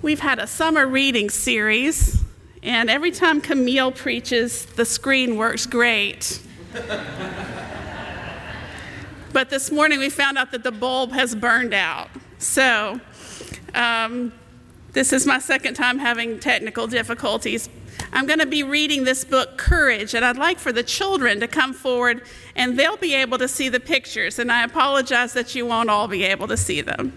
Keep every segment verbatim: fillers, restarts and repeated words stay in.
We've had a summer reading series, and every time Camille preaches, the screen works great. But this morning we found out that the bulb has burned out. So um, this is my second time having technical difficulties. I'm going to be reading this book, Courage, and I'd like for the children to come forward, and they'll be able to see the pictures, and I apologize that you won't all be able to see them.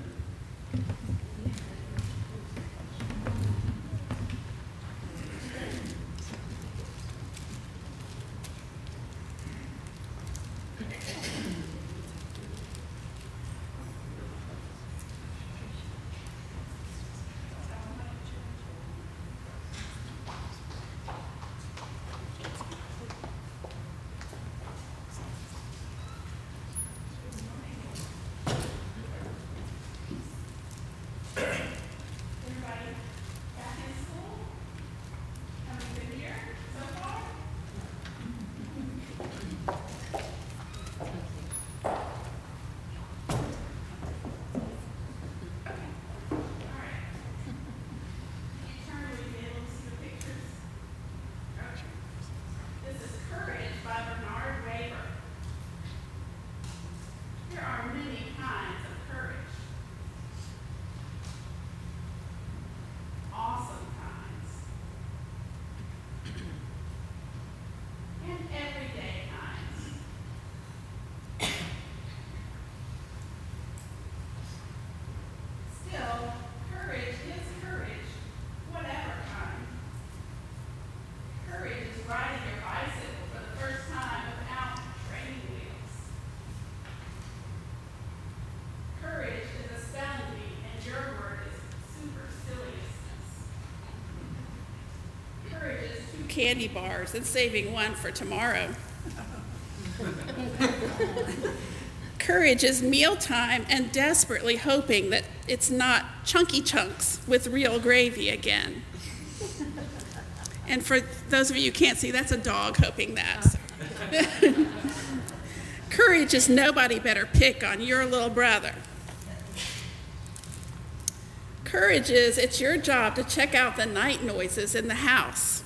Candy bars and saving one for tomorrow. Courage is mealtime and desperately hoping that it's not chunky chunks with real gravy again. And for those of you who can't see, that's a dog hoping that. Courage is nobody better pick on your little brother. Courage is it's your job to check out the night noises in the house.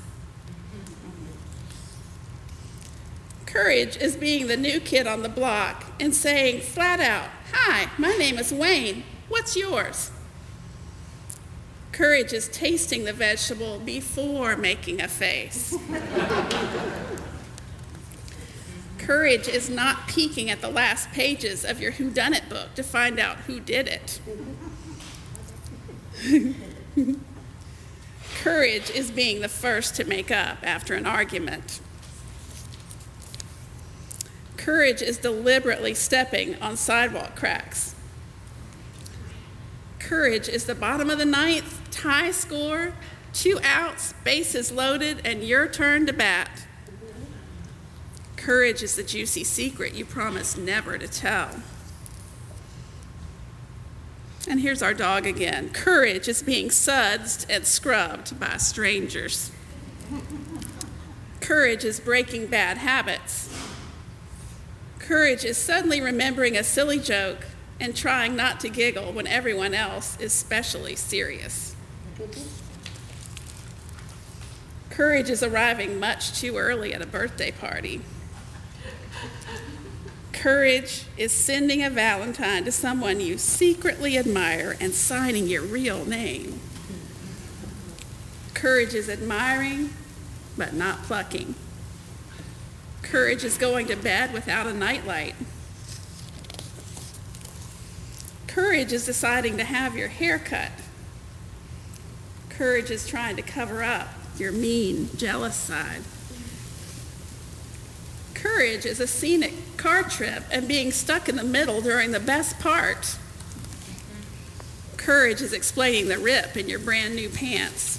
Courage is being the new kid on the block and saying flat out, "Hi, my name is Wayne. What's yours?" Courage is tasting the vegetable before making a face. Courage is not peeking at the last pages of your whodunit book to find out who did it. Courage is being the first to make up after an argument. Courage is deliberately stepping on sidewalk cracks. Courage is the bottom of the ninth, tie score, two outs, bases loaded, and your turn to bat. Courage is the juicy secret you promised never to tell. And here's our dog again. Courage is being sudsed and scrubbed by strangers. Courage is breaking bad habits. Courage is suddenly remembering a silly joke and trying not to giggle when everyone else is especially serious. Courage is arriving much too early at a birthday party. Courage is sending a Valentine to someone you secretly admire and signing your real name. Courage is admiring, but not plucking. Courage is going to bed without a nightlight. Courage is deciding to have your hair cut. Courage is trying to cover up your mean, jealous side. Courage is a scenic car trip and being stuck in the middle during the best part. Courage is explaining the rip in your brand new pants.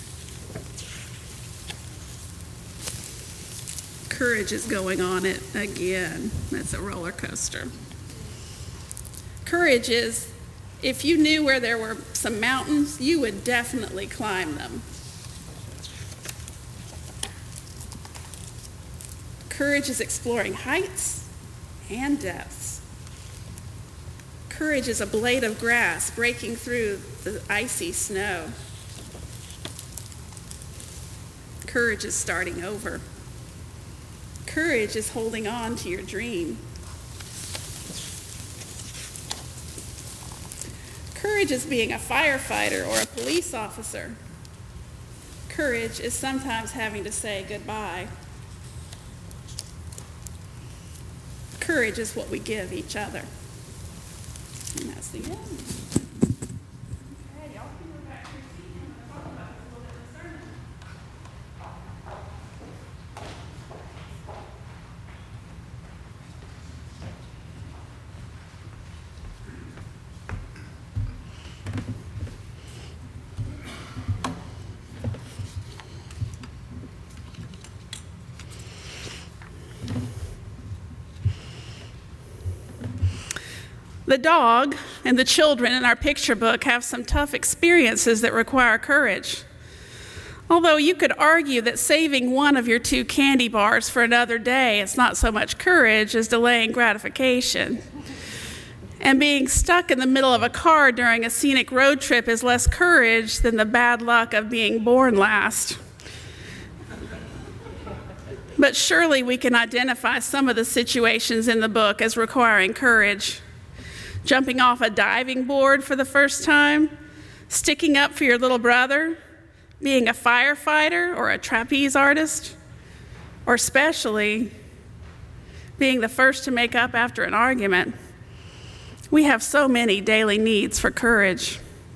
Courage is going on it again. That's a roller coaster. Courage is, if you knew where there were some mountains, you would definitely climb them. Courage is exploring heights and depths. Courage is a blade of grass breaking through the icy snow. Courage is starting over. Courage is holding on to your dream. Courage is being a firefighter or a police officer. Courage is sometimes having to say goodbye. Courage is what we give each other. And that's the end. Okay, y'all can go back to your seat and we'll talk about this a little bit in the sermon. The dog and the children in our picture book have some tough experiences that require courage. Although you could argue that saving one of your two candy bars for another day is not so much courage as delaying gratification. And being stuck in the middle of a car during a scenic road trip is less courage than the bad luck of being born last. But surely we can identify some of the situations in the book as requiring courage. Jumping off a diving board for the first time, sticking up for your little brother, being a firefighter or a trapeze artist, or especially being the first to make up after an argument. We have so many daily needs for courage.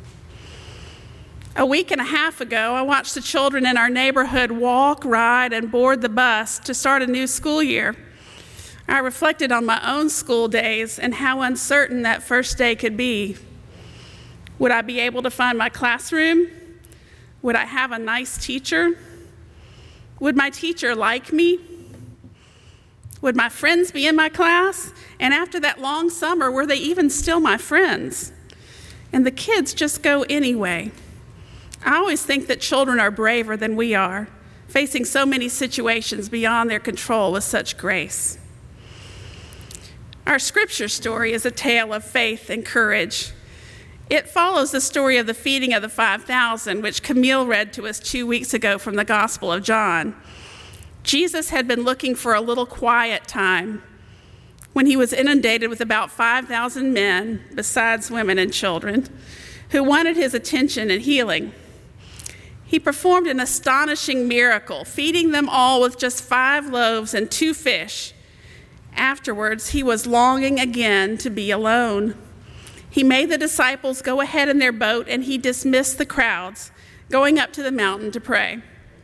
A week and a half ago, I watched the children in our neighborhood walk, ride, and board the bus to start a new school year. I reflected on my own school days and how uncertain that first day could be. Would I be able to find my classroom? Would I have a nice teacher? Would my teacher like me? Would my friends be in my class? And after that long summer, were they even still my friends? And the kids just go anyway. I always think that children are braver than we are, facing so many situations beyond their control with such grace. Our scripture story is a tale of faith and courage. It follows the story of the feeding of the five thousand, which Camille read to us two weeks ago from the Gospel of John. Jesus had been looking for a little quiet time when he was inundated with about five thousand men, besides women and children, who wanted his attention and healing. He performed an astonishing miracle, feeding them all with just five loaves and two fish. Afterwards, he was longing again to be alone. He made the disciples go ahead in their boat, and he dismissed the crowds, going up to the mountain to pray.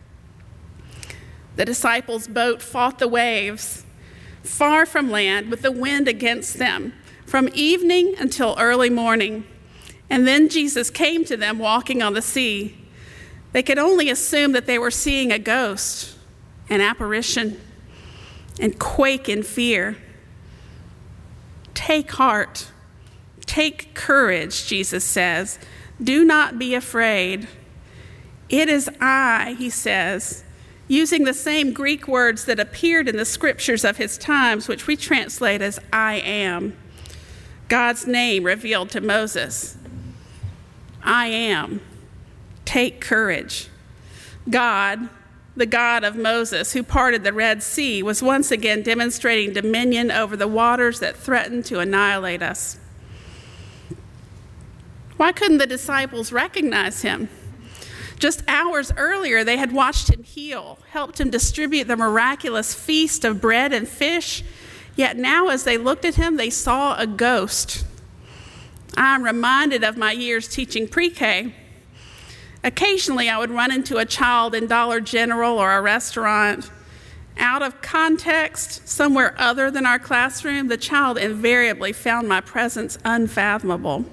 The disciples' boat fought the waves, far from land, with the wind against them, from evening until early morning. And then Jesus came to them walking on the sea. They could only assume that they were seeing a ghost, an apparition, and quake in fear. Take heart. Take courage, Jesus says. Do not be afraid. It is I, he says, using the same Greek words that appeared in the scriptures of his times, which we translate as I am. God's name revealed to Moses. I am. Take courage. God, the God of Moses, who parted the Red Sea, was once again demonstrating dominion over the waters that threatened to annihilate us. Why couldn't the disciples recognize him? Just hours earlier, they had watched him heal, helped him distribute the miraculous feast of bread and fish, yet now as they looked at him, they saw a ghost. I'm reminded of my years teaching pre-K. Occasionally, I would run into a child in Dollar General or a restaurant. Out of context, somewhere other than our classroom, the child invariably found my presence unfathomable.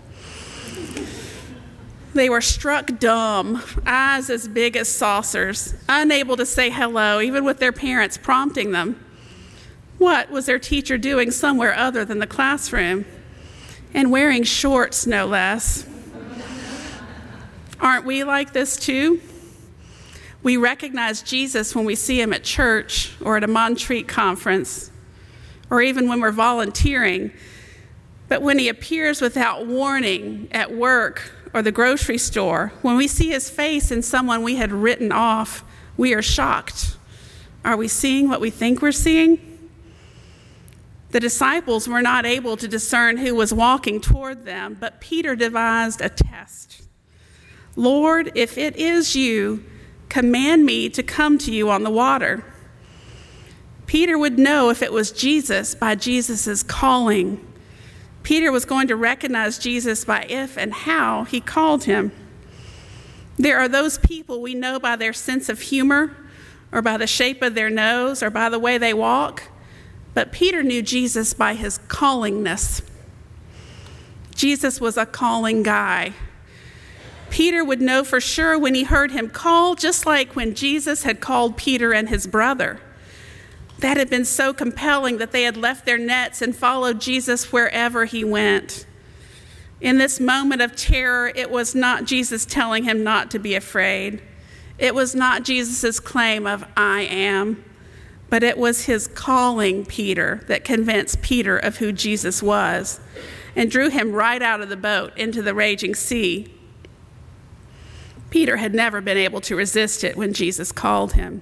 They were struck dumb, eyes as big as saucers, unable to say hello, even with their parents prompting them. What was their teacher doing somewhere other than the classroom? And wearing shorts, no less. Aren't we like this too? We recognize Jesus when we see him at church or at a Montreat conference, or even when we're volunteering. But when he appears without warning at work or the grocery store, when we see his face in someone we had written off, we are shocked. Are we seeing what we think we're seeing? The disciples were not able to discern who was walking toward them, but Peter devised a test. Lord, if it is you, command me to come to you on the water. Peter would know if it was Jesus by Jesus' calling. Peter was going to recognize Jesus by if and how he called him. There are those people we know by their sense of humor, or by the shape of their nose, or by the way they walk. But Peter knew Jesus by his callingness. Jesus was a calling guy. Peter would know for sure when he heard him call, just like when Jesus had called Peter and his brother. That had been so compelling that they had left their nets and followed Jesus wherever he went. In this moment of terror, it was not Jesus telling him not to be afraid. It was not Jesus' claim of, I am. But it was his calling Peter that convinced Peter of who Jesus was and drew him right out of the boat into the raging sea. Peter had never been able to resist it when Jesus called him.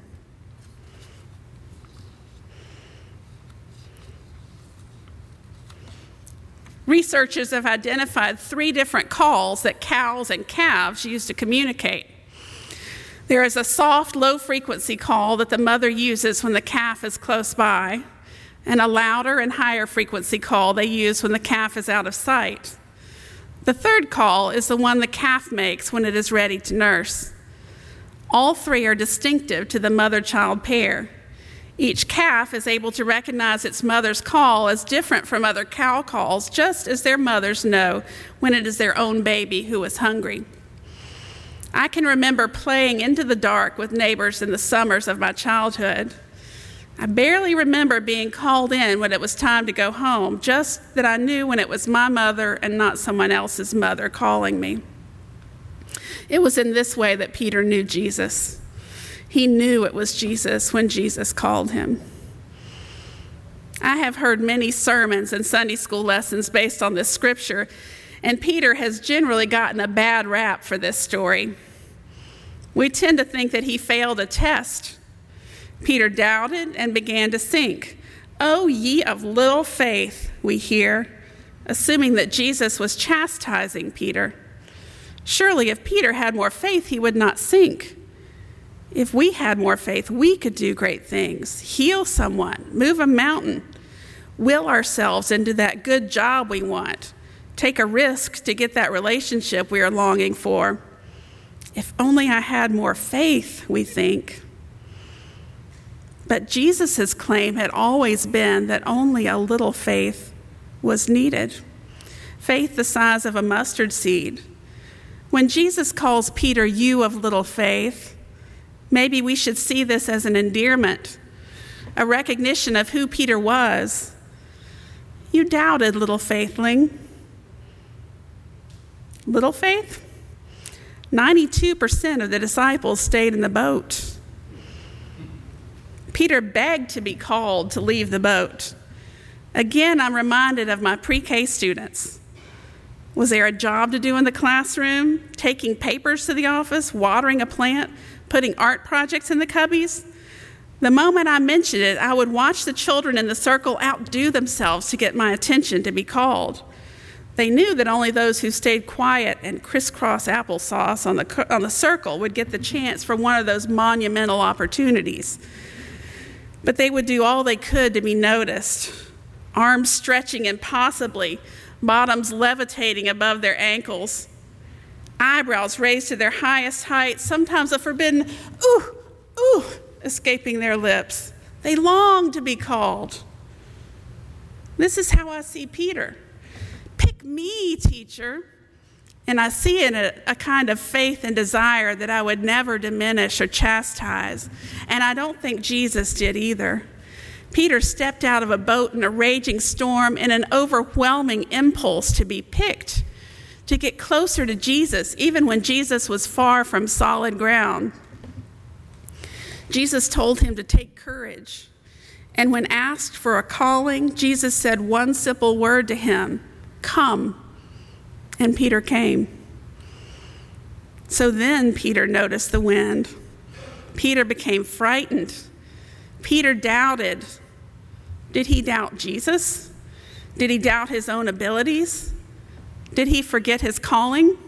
Researchers have identified three different calls that cows and calves use to communicate. There is a soft, low-frequency call that the mother uses when the calf is close by, and a louder and higher frequency call they use when the calf is out of sight. The third call is the one the calf makes when it is ready to nurse. All three are distinctive to the mother-child pair. Each calf is able to recognize its mother's call as different from other cow calls, just as their mothers know when it is their own baby who is hungry. I can remember playing into the dark with neighbors in the summers of my childhood. I barely remember being called in when it was time to go home, just that I knew when it was my mother and not someone else's mother calling me. It was in this way that Peter knew Jesus. He knew it was Jesus when Jesus called him. I have heard many sermons and Sunday school lessons based on this scripture, and Peter has generally gotten a bad rap for this story. We tend to think that he failed a test. Peter doubted and began to sink. "Oh, ye of little faith," we hear, assuming that Jesus was chastising Peter. Surely if Peter had more faith, he would not sink. If we had more faith, we could do great things, heal someone, move a mountain, will ourselves into that good job we want, take a risk to get that relationship we are longing for. If only I had more faith, we think. But Jesus' claim had always been that only a little faith was needed, faith the size of a mustard seed. When Jesus calls Peter, "You of little faith," maybe we should see this as an endearment, a recognition of who Peter was. You doubted, little faithling. Little faith? ninety-two percent of the disciples stayed in the boat. Peter begged to be called to leave the boat. Again, I'm reminded of my pre-K students. Was there a job to do in the classroom? Taking papers to the office, watering a plant, putting art projects in the cubbies? The moment I mentioned it, I would watch the children in the circle outdo themselves to get my attention to be called. They knew that only those who stayed quiet and crisscross applesauce on the, on the circle would get the chance for one of those monumental opportunities. But they would do all they could to be noticed, arms stretching impossibly, bottoms levitating above their ankles, eyebrows raised to their highest height, sometimes a forbidden ooh, ooh, escaping their lips. They longed to be called. This is how I see Peter. Pick me, teacher. And I see in it a kind of faith and desire that I would never diminish or chastise. And I don't think Jesus did either. Peter stepped out of a boat in a raging storm in an overwhelming impulse to be picked, to get closer to Jesus, even when Jesus was far from solid ground. Jesus told him to take courage. And when asked for a calling, Jesus said one simple word to him, "Come." And Peter came. So then Peter noticed the wind. Peter became frightened. Peter doubted. Did he doubt Jesus? Did he doubt his own abilities? Did he forget his calling?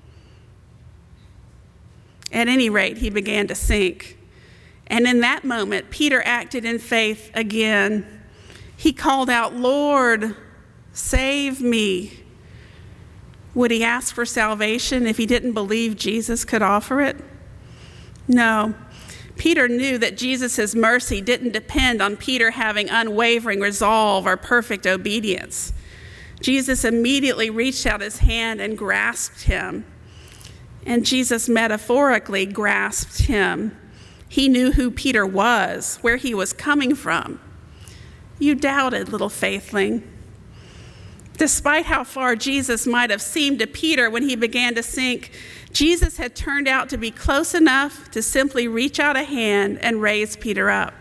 At any rate, he began to sink. And in that moment, Peter acted in faith again. He called out, "Lord, save me." Would he ask for salvation if he didn't believe Jesus could offer it? No. Peter knew that Jesus' mercy didn't depend on Peter having unwavering resolve or perfect obedience. Jesus immediately reached out his hand and grasped him. And Jesus metaphorically grasped him. He knew who Peter was, where he was coming from. You doubted, little faithling. Despite how far Jesus might have seemed to Peter when he began to sink, Jesus had turned out to be close enough to simply reach out a hand and raise Peter up.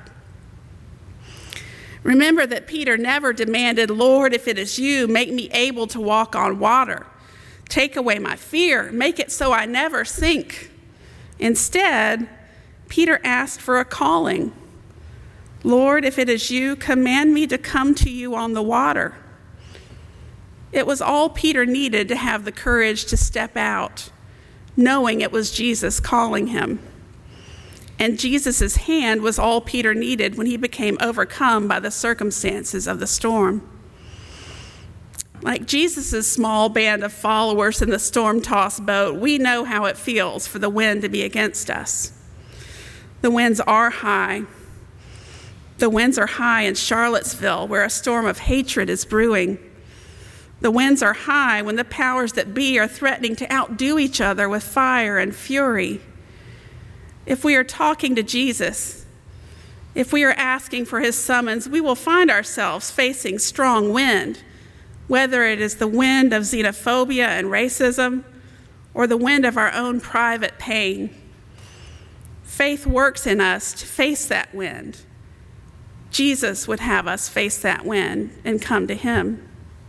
Remember that Peter never demanded, "Lord, if it is you, make me able to walk on water. Take away my fear. Make it so I never sink." Instead, Peter asked for a calling. "Lord, if it is you, command me to come to you on the water." It was all Peter needed to have the courage to step out, knowing it was Jesus calling him. And Jesus' hand was all Peter needed when he became overcome by the circumstances of the storm. Like Jesus' small band of followers in the storm-tossed boat, we know how it feels for the wind to be against us. The winds are high. The winds are high in Charlottesville, where a storm of hatred is brewing. The winds are high when the powers that be are threatening to outdo each other with fire and fury. If we are talking to Jesus, if we are asking for his summons, we will find ourselves facing strong wind, whether it is the wind of xenophobia and racism or the wind of our own private pain. Faith works in us to face that wind. Jesus would have us face that wind and come to him.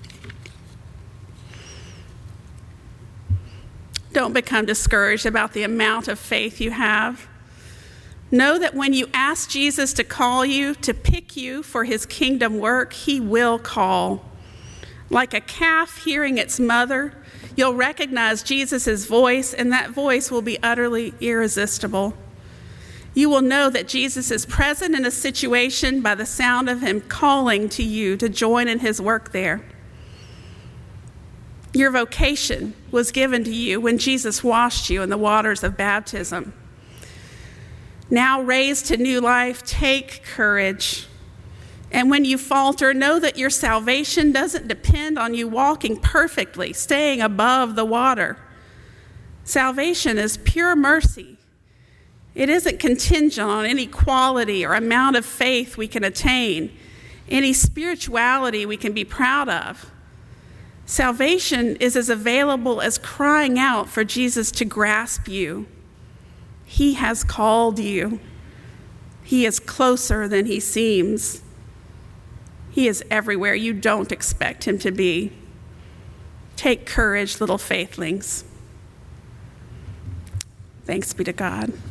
Don't become discouraged about the amount of faith you have. Know that when you ask Jesus to call you, to pick you for his kingdom work, he will call. Like a calf hearing its mother, you'll recognize Jesus' voice, and that voice will be utterly irresistible. You will know that Jesus is present in a situation by the sound of him calling to you to join in his work there. Your vocation was given to you when Jesus washed you in the waters of baptism. Now raised to new life, take courage. And when you falter, know that your salvation doesn't depend on you walking perfectly, staying above the water. Salvation is pure mercy. It isn't contingent on any quality or amount of faith we can attain, any spirituality we can be proud of. Salvation is as available as crying out for Jesus to grasp you. He has called you. He is closer than he seems. He is everywhere you don't expect him to be. Take courage, little faithlings. Thanks be to God.